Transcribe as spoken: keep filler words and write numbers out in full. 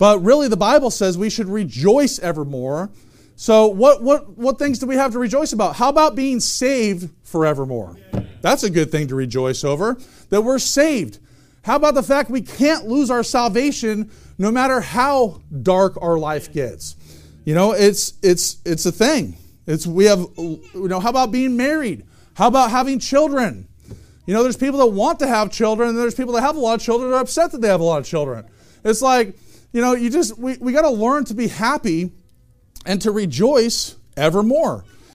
But really the Bible says we should rejoice evermore. So what, what, what things do we have to rejoice about? How about being saved forevermore? That's a good thing to rejoice over, that we're saved. How about the fact we can't lose our salvation no matter how dark our life gets? You know, it's it's it's a thing. It's we have, you know, how about being married? How about having children? You know, there's people that want to have children, and there's people that have a lot of children that are upset that they have a lot of children. It's like, you know, you just we, we got to learn to be happy and to rejoice evermore.